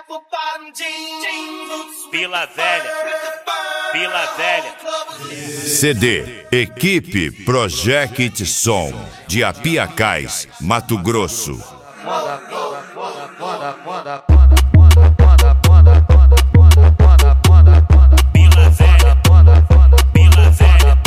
Vila Velha, Vila Velha. CD Equipe Project Som de Apiacás, Mato Grosso. Vila Velha, Vila Velha,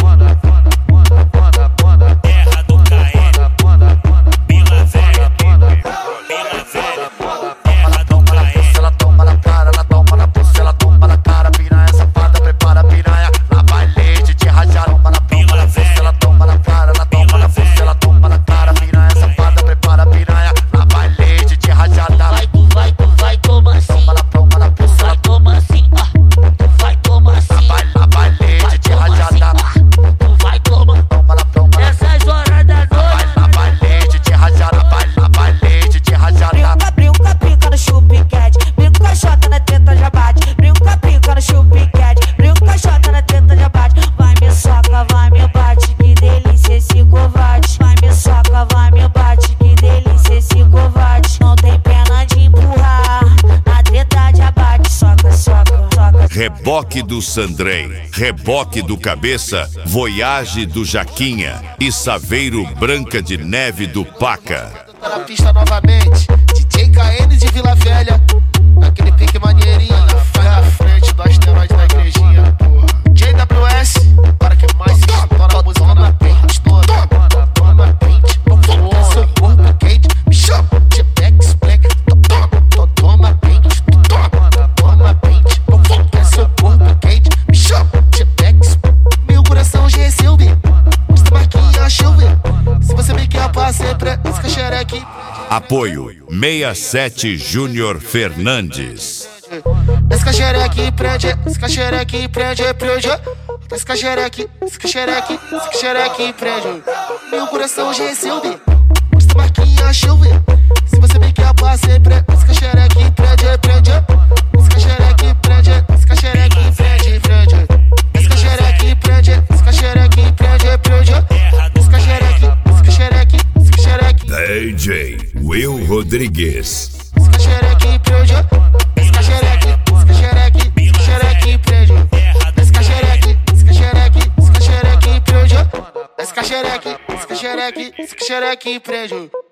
terra do KM. Vila Velha, Vila Velha, terra do KM. Ela toma na cara, ela toma na pulsa, ela toma na cara, piranha safada, prepara piranha, lá vai leite de rajada, toma na Vila Velha, ela toma na cara, ela toma na pulsa, ela toma na cara, piranha safada, prepara piranha, lá vai leite de rajada. Vai, toma assim, Ela toma na pulsa, ela toma assim, vai, toma assim, lá vai leite de rajada. vai, toma. Toma, Essas horas da noite, lá vai leite de rajada, lá vai leite de rajada. Brinca no chupiquete, brinca com a chota na teta já bate. Brinca no chupiquete, brinca com a chota na teta já bate. Vai me soca, vai me bate, que delícia esse covarde. Vai me soca, vai me bate, que delícia esse covarde. Não tem pena de empurrar, na treta já bate. Soca, soca, soca. Reboque do Sandrém, Reboque do Cabeça, Voyage do Jaquinha e Saveiro Branca de Neve do Paca. Tá na pista novamente, DJ KN de Vila Velha, naquele pique maneirinho, vai na frente do asteroide da igrejinha, porra. JWS, para que mais estoura a música na pente toda. Toma pente, seu corpo quente, me chama de backsplack. Toma pente, toma pente, seu corpo quente, me chama de backsplack. Meu coração já é seu, B, mostra marquinha, chover. Se você me quer pra sempre, esse caxereque. Apoio 67 Júnior Fernandes. Esse caxereque prende, esse caxereque prende. Esse caxereque prende. Meu coração já é seu, B, mostra marquinha, chover. Se você me quer pra sempre, esse caxereque prende. Esse caxereque prende, esse caxereque prende. Esse caxereque prende, esse caxereque prende. Esse caxereque. DJ Will Rodrigues. Esse caxereque prende. Esse caxereque prende. Esse caxereque prende. Esse caxereque prende.